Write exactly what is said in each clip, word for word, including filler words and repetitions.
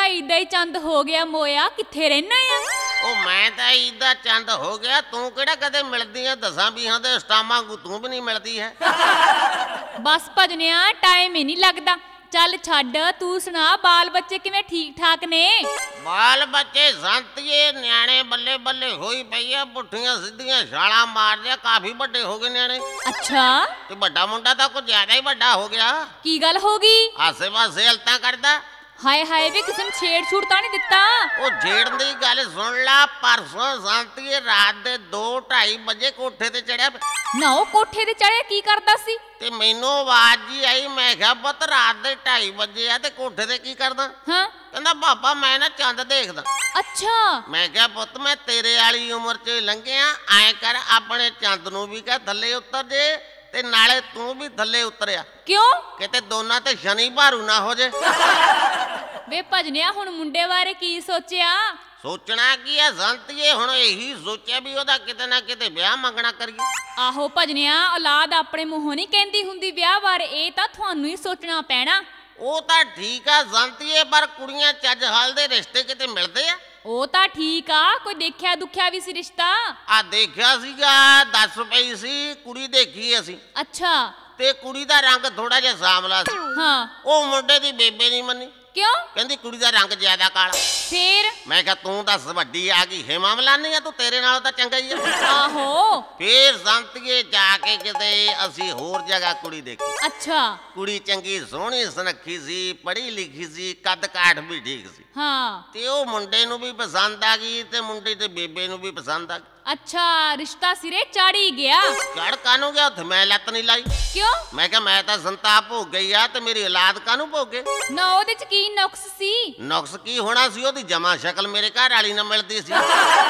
ਤਾਂ ਈਦਾ ਹੀ ਚੰਦ ਹੋ ਗਿਆ ਮੋਇਆ, ਕਿੱਥੇ ਰਹਿਣਾ ਆ? ਉਹ ਮੈਂ ਤਾਂ ਈਦਾ ਚੰਦ ਹੋ ਗਿਆ, ਤੂੰ ਕਿਹੜਾ ਕਦੇ ਮਿਲਦੀ ਆ? ਦਸਾਂ ਵੀਹਾਂ ਦੇ ਸਟਾਮਾਂ ਕੋ ਤੂੰ ਵੀ ਨਹੀਂ ਮਿਲਦੀ ਹੈ। ਬਸ ਭਜਨਿਆ ਟਾਈਮ ਹੀ ਨਹੀਂ ਲੱਗਦਾ। ਚੱਲ ਛੱਡ, ਤੂੰ ਸੁਣਾ ਬਾਲ ਬੱਚੇ ਕਿਵੇਂ ਠੀਕ ਠਾਕ ਨੇ? ਬਾਲ ਬੱਚੇ ਸੰਤੀਏ ਨਿਆਣੇ ਬੱਲੇ ਬੱਲੇ ਹੋਈ ਪਈ ਆ, ਪੁੱਠੀਆਂ ਸਿੱਧੀਆਂ ਛਾਲਾਂ ਮਾਰਦੇ, ਕਾਫੀ ਵੱਡੇ ਹੋ ਗਏ ਨਿਆਣੇ। ਅੱਛਾ, ਤੇ ਵੱਡਾ ਮੁੰਡਾ ਤਾਂ ਕੁਝ ਜ਼ਿਆਦਾ ਹੀ ਵੱਡਾ ਹੋ ਗਿਆ। ਕੀ ਗੱਲ ਹੋ ਗਈ? ਆਸੇ ਪਾਸੇ ਹਲਤਾਂ ਕਰਦਾ। ਹਾਏ ਹਾਏ ਵੇ, ਕਿਸੇ ਨੂੰ ਛੇੜ ਛੂੜ ਤਾਂ ਨਹੀਂ ਦਿੱਤਾ? ਉਹ ਛੇੜਨ ਦੀ ਗੱਲ ਸੁਣ ਲਾ, ਪਰਸੋਂ ਸੰਤੀਏ ਰਾਤ ਦੇ ਦੋ ਢਾਈ ਵਜੇ ਕੋਠੇ ਤੇ ਚੜਿਆ ਨਾ। ਉਹ ਕੋਠੇ ਤੇ ਚੜਿਆ ਕੀ ਕਰਦਾ ਸੀ? ਤੇ ਮੈਨੂੰ ਆਵਾਜ਼ ਜੀ ਆਈ, ਮੈਂ ਕਿਹਾ ਪੁੱਤ ਰਾਤ ਦੇ ਢਾਈ ਵਜੇ ਆ ਤੇ ਕੋਠੇ ਤੇ ਕੀ ਕਰਦਾ? ਹਾਂ, ਕਹਿੰਦਾ ਪਾਪਾ ਮੈਂ ਨਾ ਚੰਦ ਦੇਖਦਾ। ਅੱਛਾ। ਮੈਂ ਕਿਹਾ ਪੁੱਤ ਮੈਂ ਤੇਰੇ ਵਾਲੀ ਉਮਰ 'ਚ ਲੰਘਿਆ, ਐਂ ਕਰ ਆਪਣੇ ਚੰਦ ਨੂੰ ਵੀ ਕਹਿ ਥੱਲੇ ਉਤਰ ਜੇ ਤੇ ਨਾਲੇ ਤੂੰ ਵੀ ਥੱਲੇ ਉਤਰਿਆ। ਕਿਉਂ? ਕਿਤੇ ਦੋਨਾਂ ਤੇ ਸ਼ਨੀ ਭਾਰੂ ਨਾ ਹੋ ਜੇ। ਵੇ ਭਜਨਿਆ ਹੁਣ ਮੁੰਡੇ ਬਾਰੇ ਕੀ ਸੋਚਿਆ? ਸੋਚਣਾ ਕੀ ਆ ਸੰਤੀਏ, ਹੁਣ ਇਹੀ ਸੋਚਿਆ ਵੀ ਉਹਦਾ ਕਿਤੇ ਨਾ ਕਿਤੇ ਵਿਆਹ ਮੰਗਣਾ ਕਰੀਏ। ਆਹੋ ਭਜਨਿਆ, ਔਲਾਦ ਆਪਣੇ ਮੂੰਹੋਂ ਨਹੀਂ ਕਹਿੰਦੀ ਹੁੰਦੀ ਵਿਆਹ ਬਾਰੇ, ਇਹ ਤਾਂ ਤੁਹਾਨੂੰ ਹੀ ਸੋਚਣਾ ਪੈਣਾ। ਉਹ ਤਾਂ ਠੀਕ ਆ ਸੰਤੀਏ, ਪਰ ਕੁੜੀਆਂ ਚੱਜ ਹਾਲ ਦੇ ਰਿਸ਼ਤੇ ਕਿਤੇ ਮਿਲਦੇ ਆ? ਉਹ ਤਾਂ ਠੀਕ ਆ, ਕੋਈ ਦੇਖਿਆ ਦੁਖਿਆ ਵੀ ਸੀ ਰਿਸ਼ਤਾ? ਆ ਦੇਖਿਆ ਸੀਗਾ, ਦੱਸ ਪਈ ਸੀ ਕੁੜੀ ਦੇਖੀ ਅਸੀਂ। ਅੱਛਾ। ਤੇ ਕੁੜੀ ਦਾ ਰੰਗ ਥੋੜਾ ਜਿਹਾ ਸਾਂਵਲਾ ਸੀ। ਹਾਂ। ਉਹ ਮੁੰਡੇ ਦੀ ਬੇਬੇ ਨਹੀਂ ਮੰਨੀ। ਕਿਉਂ? ਕਹਿੰਦੀ ਕੁੜੀ ਦਾ ਰੰਗ ਜ਼ਿਆਦਾ ਕਾਲਾ। ਫੇਰ? ਮੈਂ ਕਿਹਾ ਤੂੰ ਦੱਸ ਵੱਡੀ ਆ ਗਈ ਹੇਮਾ ਮਲਾਨੀ ਆ, ਤੂੰ ਤੇਰੇ ਨਾਲੋਂ ਤਾਂ ਚੰਗਾ ਹੀ ਆ। ਆਹੋ। ਫੇਰ ਸੰਤੀਏ ਜਾ ਕੇ ਕਿਤੇ ਅਸੀਂ ਹੋਰ ਜਗ੍ਹਾ ਕੁੜੀ ਦੇਖੀ। ਅੱਛਾ। ਕੁੜੀ ਚੰਗੀ ਸੋਹਣੀ ਸੁਨੱਖੀ ਸੀ, ਪੜ੍ਹੀ ਲਿਖੀ ਸੀ, ਕੱਦ ਕਾਠ ਵੀ ਠੀਕ ਸੀ। ਹਾਂ। ਤੇ ਉਹ ਮੁੰਡੇ ਨੂੰ ਵੀ ਪਸੰਦ ਆ ਗਈ ਤੇ ਮੁੰਡੇ ਤੇ ਬੇਬੇ ਨੂੰ ਵੀ ਪਸੰਦ ਆ ਗਈ। ਅੱਛਾ, ਰਿਸ਼ਤਾ ਸਿਰੇ ਚੜ ਹੀ ਗਿਆ। ਚੜ ਕਾਨੂੰ ਗਿਆ? ਉੱਥੇ ਮੈਂ ਲੱਤ ਨਹੀਂ ਲਾਈ। ਕਿਉਂ? ਮੈਂ ਕਿਹਾ ਮੈਂ ਤਾਂ ਸੰਤਾਪ ਭੋਗ ਗਈ ਆ ਤੇ ਮੇਰੀ ਔਲਾਦ ਕਾਨੂੰ ਭੋਗੇ? ਨਾ ਉਹਦੇ ਚ ਕੀ ਨੁਕਸ ਸੀ? ਨੁਕਸ ਕੀ ਹੋਣਾ ਸੀ? ਉਹਦੀ ਜਮਾ ਸ਼ਕਲ ਮੇਰੇ ਘਰ ਵਾਲੀ ਨਾਲ ਮਿਲਦੀ ਸੀ।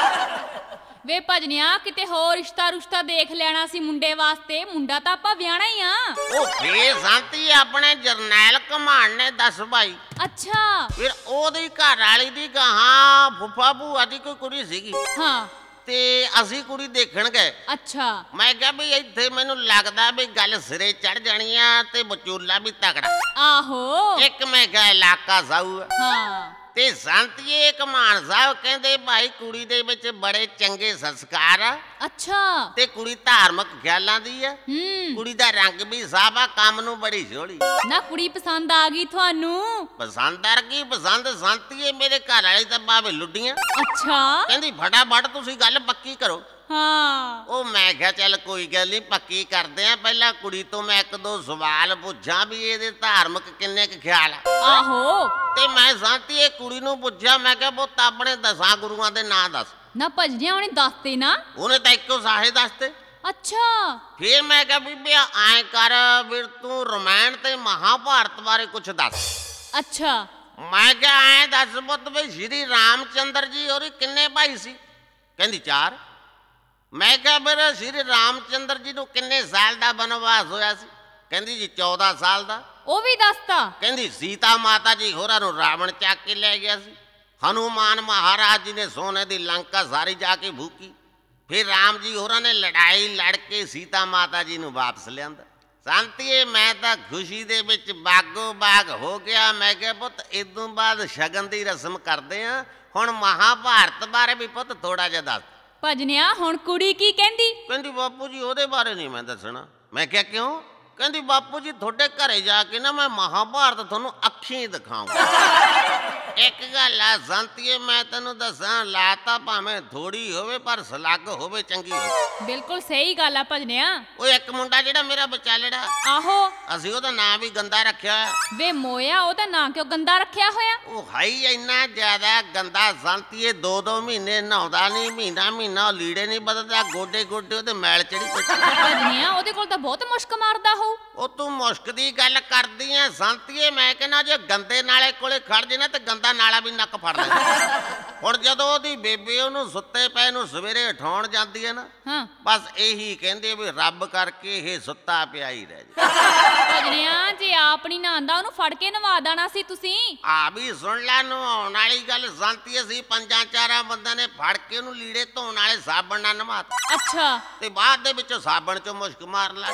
ਵੇ ਭਜਨਿਆ ਕਿਤੇ ਹੋਰ ਰਿਸ਼ਤਾ ਰੁਸ਼ਤਾ ਦੇਖ ਲੈਣਾ ਸੀ ਮੁੰਡੇ ਵਾਸਤੇ, ਮੁੰਡਾ ਤਾਂ ਆਪਾਂ ਵਿਆਹਣਾ ਹੀ ਆ। ਉਹ ਫੇਰ ਸੰਤੀ ਆਪਣੇ ਜਰਨੈਲ ਘਮਾਣ ਨੇ ਦੱਸ ਭਾਈ। ਅੱਛਾ। ਫਿਰ ਉਹਦੀ ਘਰ ਵਾਲੀ ਦੀ ਗਾਹਾਂ ਫੁੱਫਾ ਭੂਆ ਦੀ ਕੋਈ ਕੁੜੀ ਸੀਗੀ। ਹਾਂ। ਤੇ ਅਸੀਂ ਕੁੜੀ ਦੇਖਣ ਗਏ। ਅੱਛਾ। ਮੈਂ ਕਿਹਾ ਵੀ ਇੱਥੇ ਮੈਨੂੰ ਲੱਗਦਾ ਵੀ ਗੱਲ ਸਿਰੇ ਚੜ ਜਾਣੀ ਆ ਤੇ ਵਿਚੋਲਾ ਵੀ ਤਕੜਾ। ਆਹੋ। ਇੱਕ ਮੈਂ ਕਿਹਾ ਇਲਾਕਾ ਸਾਊ ਆ। ਹਾਂ। ਤੇ ਸੰਤੀਏ ਘਮਾਣ ਸਾਹਿਬ ਕਹਿੰਦੇ ਭਾਈ ਕੁੜੀ ਦੇ ਵਿੱਚ ਬੜੇ ਚੰਗੇ ਸੰਸਕਾਰ ਆ। ਅੱਛਾ। ਤੇ ਕੁੜੀ ਧਾਰਮਿਕ ਖਿਆਲਾਂ ਦੀ ਆ। ਹੂੰ। ਕੁੜੀ ਦਾ ਰੰਗ ਵੀ ਸਾਫ ਆ, ਕੰਮ ਨੂੰ ਬੜੀ ਸੋਹਣੀ। ਨਾ ਕੁੜੀ ਪਸੰਦ ਆ ਗਈ ਤੁਹਾਨੂੰ? ਪਸੰਦ ਆ ਗਈ। ਪਸੰਦ ਸੰਤੀਏ ਮੇਰੇ ਘਰ ਵਾਲੀ ਤਾਂ ਬਾਵੇ ਲੁੱਡੀਆਂ। ਅੱਛਾ। ਕਹਿੰਦੀ ਫਟਾਫਟ ਤੁਸੀਂ ਗੱਲ ਪੱਕੀ ਕਰੋ। ਹਾਂ। ਉਹ ਮੈਂ ਕਿਹਾ ਚੱਲ ਕੋਈ ਗੱਲ ਨਹੀਂ, ਪੱਕੀ ਕਰਦੇ ਆ। ਪਹਿਲਾਂ ਕੁੜੀ ਤੋਂ ਮੈਂ ਇੱਕ ਦੋ ਸਵਾਲ ਪੁੱਛਾਂ ਵੀ ਇਹਦੇ ਧਾਰਮਿਕ ਕਿੰਨੇ ਕੁ ਖਿਆਲ ਆ। ਆਹੋ। ਤੇ ਮੈਂ ਸੰਤੀਏ ਕੁੜੀ ਨੂੰ ਪੁੱਛਿਆ, ਮੈਂ ਕਿਹਾ ਪੁੱਤ ਆਪਣੇ ਦਸਾਂ ਗੁਰੂਆਂ ਦੇ ਨਾਂ ਦੱਸ। ਨਾ ਭਜਨਿਆ ਉਹਨੇ ਦੱਸਤੇ ਨਾ? ਉਹਨੇ ਤਾਂ ਇੱਕੋ ਸਾਹੇ ਦੱਸਤੇ। ਅੱਛਾ। ਫਿਰ ਮੈਂ ਕਿਹਾ ਬੀਬੀ ਐਂ ਕਰ, ਫਿਰ ਤੂੰ ਰਾਮਾਇਣ ਤੇ ਮਹਾਭਾਰਤ ਬਾਰੇ ਕੁਛ ਦੱਸ। ਅੱਛਾ। ਮੈਂ ਕਿਹਾ ਐਂ ਦੱਸ ਪੁੱਤ ਵੀ ਸ਼੍ਰੀ ਰਾਮ ਚੰਦਰ ਜੀ ਹੋਰੀ ਕਿੰਨੇ ਭਾਈ ਸੀ? ਕਹਿੰਦੀ ਚਾਰ। ਮੈਂ ਕਿਹਾ ਫਿਰ ਸ਼੍ਰੀ ਰਾਮ ਚੰਦਰ ਜੀ ਨੂੰ ਕਿੰਨੇ ਸਾਲ ਦਾ ਬਨਵਾਸ ਹੋਇਆ ਸੀ? ਕਹਿੰਦੀ ਜੀ ਚੌਦਾਂ ਸਾਲ ਦਾ। ਉਹ ਵੀ ਦੱਸਤਾ? ਕਹਿੰਦੀ ਸੀਤਾ ਮਾਤਾ ਜੀ ਹੋਰਾਂ ਨੂੰ ਰਾਵਣ ਚੱਕ ਕੇ ਲੈ ਗਿਆ ਸੀ। ਹਨੂਮਾਨ ਮਹਾਰਾਜ ਜੀ ਨੇ ਸੋਨੇ ਦੀ ਲੰਕਾ ਸਾਰੀ ਜਾ ਕੇ ਭੂਕੀ। ਫਿਰ ਰਾਮ ਜੀ ਹੋਰਾਂ ਨੇ ਲੜਾਈ ਲੜ ਕੇ ਸੀਤਾ ਮਾਤਾ ਜੀ ਨੂੰ ਵਾਪਸ ਲਿਆਂਦਾ। ਸੰਤੀਏ ਮੈਂ ਤਾਂ ਖੁਸ਼ੀ ਦੇ ਵਿੱਚ ਬਾਗੋ ਬਾਗ ਹੋ ਗਿਆ। ਮੈਂ ਕਿਹਾ ਪੁੱਤ ਇਦੋਂ ਬਾਅਦ ਸ਼ਗਨ ਦੀ ਰਸਮ ਕਰਦੇ ਆ, ਹੁਣ ਮਹਾਭਾਰਤ ਬਾਰੇ ਵੀ ਪੁੱਤ ਥੋੜਾ ਜਿਹਾ ਦੱਸ। ਭਜਨਿਆ ਹੁਣ ਕੁੜੀ ਕੀ ਕਹਿੰਦੀ? ਕਹਿੰਦੀ ਬਾਪੂ ਜੀ ਉਹਦੇ ਬਾਰੇ ਨਹੀਂ ਮੈਂ ਦੱਸਣਾ। ਮੈਂ ਕਿਹਾ ਕਿਉਂ? ਕਹਿੰਦੀ ਬਾਪੂ ਜੀ ਤੁਹਾਡੇ ਘਰੇ ਜਾ ਕੇ ਨਾ ਮੈਂ ਮਹਾਭਾਰਤ ਤੁਹਾਨੂੰ ਅੱਖੀਂ ਦਿਖਾਉਂਗਾ। ਇੱਕ ਗੱਲ ਆ ਸੰਤੀਏ ਮੈਂ ਤੈਨੂੰ ਦੱਸਾਂ, ਲਾਤਾ ਭਾਵੇਂ ਥੋੜੀ ਹੋਵੇ ਪਰ ਸਲੱਗ ਹੋਵੇ ਚੰਗੀ ਹੋਵੇ। ਬਿਲਕੁਲ ਸਹੀ ਗੱਲ ਆ ਭਜਨਿਆ। ਉਹ ਇੱਕ ਮੁੰਡਾ ਜਿਹੜਾ ਮੇਰਾ ਵਿਚਾਲੜਾ, ਆਹੋ। ਅਸੀਂ ਉਹਦਾ ਨਾਂ ਵੀ ਗੰਦਾ ਰੱਖਿਆ ਹੋਇਆ। ਵੇ ਮੋਇਆ ਉਹਦਾ ਨਾਂ ਕਿਉਂ ਗੰਦਾ ਰੱਖਿਆ ਹੋਇਆ? ਉਹ ਹਾਈ ਇੰਨਾ ਜ਼ਿਆਦਾ ਗੰਦਾ ਸੰਤੀਏ, ਦੋ ਦੋ ਮਹੀਨੇ ਨਹਾਉਂਦਾ ਨਹੀਂ, ਮਹੀਨਾ ਮਹੀਨਾ ਉਹ ਲੀੜੇ ਨਹੀਂ ਬਦਲਦਾ, ਗੋਡੇ ਗੋਡੇ ਉਹਦੇ ਮੈਲ ਚੜੀ ਪਈ। ਭਜਨਿਆ ਉਹਦੇ ਕੋਲ ਤਾਂ ਬਹੁਤ ਮੁਸ਼ਕ ਮਾਰਦਾ ਹੋਊ। ਉਹ ਤੂੰ ਮੁਸ਼ਕ ਦੀ ਗੱਲ ਕਰਦੀ ਐ ਸੰਤੀਏ, ਮੈਂ ਕਹਿੰਦਾ ਜੇ ਗੰਦੇ ਨਾਲੇ ਕੋਲੇ ਖੜ ਜੇ ਨਾ ਤੇ ਗੰਦਾ ਨਾਲਾ ਵੀ ਨੱਕ ਫੜ ਲੈ। ਹੁਣ ਜਦੋਂ ਉਹਦੀ ਬੇਬੇ ਉਹਨੂੰ ਸੁੱਤੇ ਪਏ ਨੂੰ ਸਵੇਰੇ ਉਠਾਉਣ ਜਾਂਦੀ ਹੈ ਨਾ, ਹਾਂ, ਬਸ ਇਹੀ ਕਹਿੰਦੇ ਵੀ ਰੱਬ ਕਰਕੇ ਇਹ ਸੁੱਤਾ ਪਿਆ ਹੀ ਰਹਿ ਜਾ। ਭਜਨਿਆ ਜੇ ਆਪ ਨਹੀਂ ਨਹਾਉਂਦਾ ਉਹਨੂੰ ਫੜ ਕੇ ਨਵਾ ਦੇਣਾ ਸੀ ਤੁਸੀਂ। ਆ ਵੀ ਸੁਣ ਲੈ, ਨਹਾਉਣ ਵਾਲੀ ਗੱਲ ਸੰਤੀਏ ਸੀ, ਪੰਜਾਂ ਚਾਰਾਂ ਬੰਦਿਆਂ ਨੇ ਫੜ ਕੇ ਉਹਨੂੰ ਲੀੜੇ ਧੋਣ ਵਾਲੇ ਸਾਬਣ ਨਾਲ ਨਵਾਤਾ। ਅੱਛਾ। ਤੇ ਬਾਅਦ ਦੇ ਵਿੱਚੋਂ ਸਾਬਣ ਚੋਂ ਮੁਸ਼ਕ ਮਾਰਨ ਲੱਗ।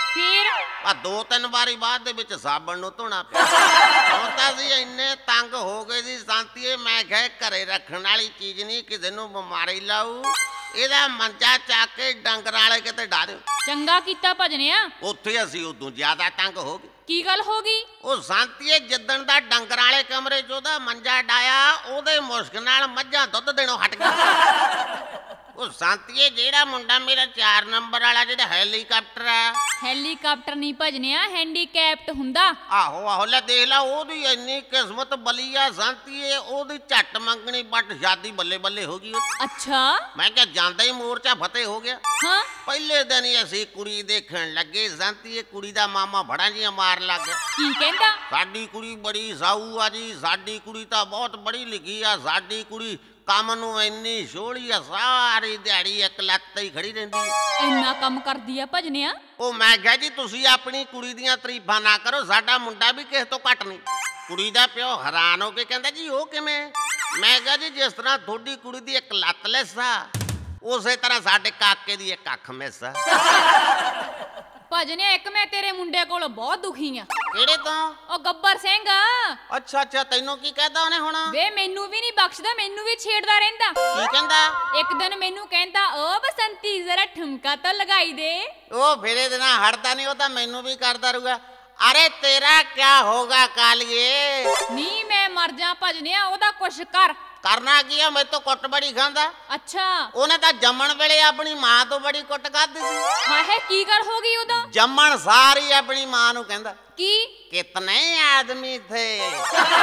ਫਿਰ ਆ ਦੋ ਤਿੰਨ ਵਾਰੀ ਬਾਅਦ ਦੇ ਵਿੱਚ ਸਾਬਣ ਨੂੰ ਧੋਣਾ ਪਿਆ। ਹੁਣ ਤਾਂ ਅਸੀਂ ਇੰਨੇ ਤੰਗ ਹੋ ਗਏ ਸੀ ਸ਼ਾਂਤੀਏ, ਮੈਂ ਕਿਹਾ ਇਹ ਘਰੇ ਰੱਖਣ ਵਾਲੀ ਚੀਜ਼ ਨਹੀਂ, ਕਿਸੇ ਨੂੰ ਬਿਮਾਰੀ ਲਾਊ। ਇਹਦਾ ਮੰਜਾ ਚੱਕ ਕੇ ਡੰਗਰਾਂ ਵਾਲੇ ਕਿਤੇ ਡਾ ਦਿਓ। ਚੰਗਾ ਕੀਤਾ ਭਜਨਿਆ। ਉੱਥੇ ਅਸੀਂ ਉਦੋਂ ਜ਼ਿਆਦਾ ਤੰਗ ਹੋ ਗਏ। ਕੀ ਗੱਲ ਹੋ ਗਈ? ਉਹ ਸ਼ਾਂਤੀਏ ਜਿੱਦਣ ਦਾ ਡੰਗਰਾਂ ਵਾਲੇ ਕਮਰੇ 'ਚ ਉਹਦਾ ਮੰਜਾ ਡਾਇਆ, ਉਹਦੇ ਮੁਸ਼ਕ ਨਾਲ ਮੱਝਾਂ ਦੁੱਧ ਦੇਣੋਂ ਹਟ ਗਈਆਂ। ਉਹ ਸ਼ਾਂਤੀਏ ਜਿਹੜਾ ਮੁੰਡਾ ਮੇਰਾ ਚਾਰ ਨੰਬਰ ਵਾਲਾ ਜਿਹੜਾ ਹੈਲੀਕਾਪਟਰ ਆ, ਹੈਲੀਕਾਪਟਰ ਨਹੀਂ ਭਜਨਿਆ, ਹੈਂਡੀਕੈਪਟ ਹੁੰਦਾ। ਆਹੋ ਆਹੋ ਲੈ ਦੇਖ ਲਾ, ਉਹਦੀ ਇੰਨੀ ਕਿਸਮਤ ਬਲੀ ਆ ਸ਼ਾਂਤੀਏ, ਉਹਦੀ ਝੱਟ ਮੰਗਣੀ ਬੱਟ ਸ਼ਾਦੀ ਬੱਲੇ ਬੱਲੇ ਹੋ ਗਈ। ਅੱਛਾ। ਮੈਂ ਕਿਹਾ ਜਾਂਦਾ ਹੀ ਮੋਰਚਾ ਫਤਿਹ ਹੋ ਗਿਆ। ਹਾਂ। ਪਹਿਲੇ ਦਿਨ ਹੀ ਅਸੀਂ ਕੁੜੀ ਦੇਖਣ ਲੱਗੇ ਸ਼ਾਂਤੀਏ, ਕੁੜੀ ਦਾ ਮਾਮਾ ਬੜਾਂ ਜੀਆਂ ਮਾਰ ਲੱਗ ਗਿਆ। ਕੀ ਕਹਿੰਦਾ? ਸਾਡੀ ਕੁੜੀ ਬੜੀ ਸਾਊ ਆ ਜੀ, ਸਾਡੀ ਕੁੜੀ ਤਾਂ ਬਹੁਤ ਪੜ੍ਹੀ ਲਿਖੀ ਆ, ਸਾਡੀ ਕੁੜੀ ਕੰਮ ਨੂੰ ਇੰਨੀ ਸੋਹਣੀ ਆ, ਸਾਰੀ ਦਿਹਾੜੀ ਇੱਕ ਲੱਤ ਤੇ ਹੀ ਖੜੀ ਰਹਿੰਦੀ ਆ। ਇੰਨਾ ਕੰਮ ਕਰਦੀ ਆ ਭਜਨਿਆ? ਉਹ ਮੈਂ ਕਿਹਾ ਜੀ ਤੁਸੀਂ ਆਪਣੀ ਕੁੜੀ ਦੀਆਂ ਤਾਰੀਫਾਂ ਨਾ ਕਰੋ, ਸਾਡਾ ਮੁੰਡਾ ਵੀ ਕਿਸੇ ਤੋਂ ਘੱਟ ਨਹੀਂ। ਕੁੜੀ ਦਾ ਪਿਓ ਹੈਰਾਨ ਹੋ ਕੇ ਕਹਿੰਦਾ ਜੀ ਉਹ ਕਿਵੇਂ? ਮੈਂ ਕਿਹਾ ਜੀ ਜਿਸ ਤਰ੍ਹਾਂ ਤੁਹਾਡੀ ਕੁੜੀ ਦੀ ਇੱਕ ਲੱਤ ਲੈਸਾ, ਉਸੇ ਤਰ੍ਹਾਂ ਸਾਡੇ ਕਾਕੇ ਦੀ ਇੱਕ ਅੱਖ ਮਿਸ ਆ। ਭਜਨਿਆ ਇੱਕ ਮੈਂ ਤੇਰੇ ਮੁੰਡੇ ਕੋਲ ਬਹੁਤ ਦੁਖੀ ਆ। ਕਿਹੜੇ ਤੋਂ? ਉਹ ਗੱਬਰ ਸਿੰਘ। ਅੱਛਾ ਅੱਛਾ, ਤੈਨੂੰ ਕੀ ਕਹਿਦਾ ਉਹਨੇ ਹੁਣ? ਵੇ ਮੈਨੂੰ ਵੀ ਨਹੀਂ ਬਖਸ਼ਦਾ, ਮੈਨੂੰ ਵੀ ਛੇੜਦਾ ਰਹਿੰਦਾ। ਕੀ ਕਹਿੰਦਾ? ਇੱਕ ਦਿਨ ਮੈਨੂੰ ਕਹਿੰਦਾ ਓ ਬਸੰਤੀ ਜ਼ਰਾ ਠੁਮਕਾ ਤਾਂ ਲਗਾਈ ਦੇ। ਉਹ ਫਿਰ ਇਹਦੇ ਨਾਲ ਹਟਦਾ ਨਹੀਂ, ਉਹ ਤਾਂ ਮੈਨੂੰ ਵੀ ਕਰਦਾ ਰਹੂਗਾ। ਅਰੇ ਤੇਰਾ ਕਿਆ ਹੋਗਾ ਕਾਲੀਏ? ਨੀ ਮੈਂ ਮਰ ਜਾ ਭਜਨਿਆ, ਉਹਦਾ ਕੁਛ ਕਰ। ਕਰਨਾ ਕੀ ਆ, ਮੈਂ ਤਾਂ ਕੁੱਟ ਬੜੀ ਖਾਂਦਾ। ਅੱਛਾ। ਉਹਨੇ ਤਾਂ ਜੰਮਣ ਵੇਲੇ ਆਪਣੀ ਮਾਂ ਤੋਂ ਬੜੀ ਕੁੱਟ ਖਾਧੀ ਸੀ। ਹਾਏ ਕੀ ਗੱਲ ਹੋ ਗਈ ਉਦੋਂ? ਜੰਮਣ ਸਾਰੀ ਆਪਣੀ ਮਾਂ ਨੂੰ ਕਹਿੰਦਾ ਕੀ? ਕਿਤਨੇ ਆਦਮੀ ਥੇ।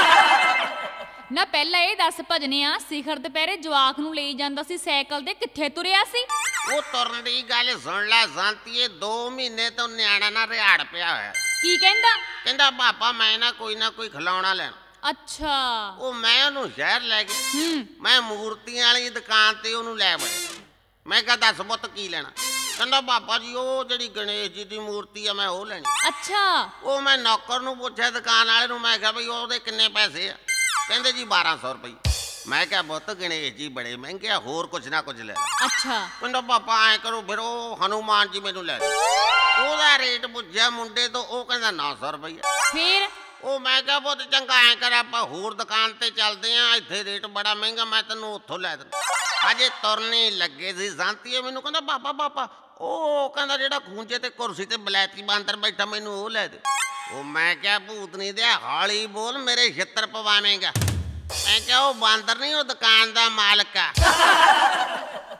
ਨਾ ਪਹਿਲਾਂ ਇਹ ਦੱਸ ਭਜਨਿਆ, ਸਿਖਰ ਦੁਪਹਿਰੇ ਜਵਾਕ ਨੂੰ ਲਈ ਜਾਂਦਾ ਸੀ ਸਾਈਕਲ ਤੇ, ਕਿੱਥੇ ਤੁਰਿਆ ਸੀ? ਉਹ ਤੁਰਨ ਦੀ ਗੱਲ ਸੁਣ ਲੈ ਸ਼ਾਂਤੀਏ, ਦੋ ਮਹੀਨੇ ਤੋਂ ਨਿਆਣਾ ਨਾ ਰਿਹਾੜ ਪਿਆ ਹੋਇਆ। ਕੀ ਕਹਿੰਦਾ? ਕਹਿੰਦਾ ਪਾਪਾ ਮੈਂ ਨਾ ਕੋਈ ਨਾ ਕੋਈ ਖਿਲਾਉਣਾ ਲੈਣਾ। ਅੱਛਾ। ਉਹ ਮੈਂ ਉਹਨੂੰ ਸ਼ਹਿਰ ਲੈ ਗਿਆ। ਹੂੰ। ਮੈਂ ਮੂਰਤੀਆਂ ਵਾਲੀ ਦੁਕਾਨ ਤੇ ਉਹਨੂੰ ਲੈ ਵੜਿਆ। ਮੈਂ ਕਿਹਾ ਦੱਸ ਪੁੱਤ ਕੀ ਲੈਣਾ? ਕਹਿੰਦਾ ਪਾਪਾ ਜੀ ਉਹ ਜਿਹੜੀ ਗਣੇਸ਼ ਜੀ ਦੀ ਮੂਰਤੀ ਆ ਮੈਂ ਉਹ ਲੈਣੀ। ਅੱਛਾ। ਉਹ ਮੈਂ ਨੌਕਰ ਨੂੰ ਪੁੱਛਿਆ ਦੁਕਾਨ ਵਾਲੇ ਨੂੰ, ਮੈਂ ਕਿਹਾ ਬਈ ਉਹਦੇ ਕਿੰਨੇ ਪੈਸੇ ਆ? ਕਹਿੰਦੇ ਜੀ ਬਾਰਾਂ ਸੌ ਰੁਪਏ। ਮੈਂ ਕਿਹਾ ਪੁੱਤ ਗਣੇਸ਼ ਜੀ ਬੜੇ ਮਹਿੰਗੇ ਆ, ਹੋਰ ਕੁਛ ਨਾ ਕੁਛ ਲੈ ਲੈ। ਅੱਛਾ। ਕਹਿੰਦਾ ਪਾਪਾ ਐ ਕਰੋ ਫਿਰ ਉਹ ਹਨੂਮਾਨ ਜੀ ਮੈਨੂੰ ਲੈ ਦਿਓ। ਉਹਦਾ ਰੇਟ ਪੁੱਛਿਆ ਮੁੰਡੇ ਤੋਂ, ਉਹ ਕਹਿੰਦਾ ਨੌ ਸੌ ਰੁਪਏ। ਫਿਰ? ਉਹ ਮੈਂ ਕਿਹਾ ਪੁੱਤ ਚੰਗਾ ਐ ਕਰ ਆਪਾਂ ਹੋਰ ਦੁਕਾਨ ਤੇ ਚੱਲਦੇ ਆਂ, ਇੱਥੇ ਰੇਟ ਬੜਾ ਮਹਿੰਗਾ, ਮੈਂ ਤੈਨੂੰ ਉੱਥੋਂ ਲੈ ਦਿੰਦਾ। ਅਜੇ ਤੁਰਨੇ ਲੱਗੇ ਸੀ ਸ਼ਾਂਤੀਏ, ਮੈਨੂੰ ਕਹਿੰਦਾ ਪਾਪਾ ਪਾਪਾ ਉਹ ਕਹਿੰਦਾ ਜਿਹੜਾ ਖੂੰਜੇ ਤੇ ਕੁਰਸੀ ਤੇ ਬਲੈਤੀ ਬਾਂਦਰ ਬੈਠਾ ਮੈਨੂੰ ਉਹ ਲੈ ਦੇ। ਉਹ ਮੈਂ ਕਿਹਾ ਭੂਤਨੀ ਦੇ ਹੌਲੀ ਬੋਲ, ਮੇਰੇ ਛਿੱਤਰ ਪਵਾਵੇਂਗਾ। ਮੈਂ ਕਿਹਾ ਉਹ ਬਾਂਦਰ ਨਹੀਂ, ਉਹ ਦੁਕਾਨ ਦਾ ਮਾਲਕ ਆ।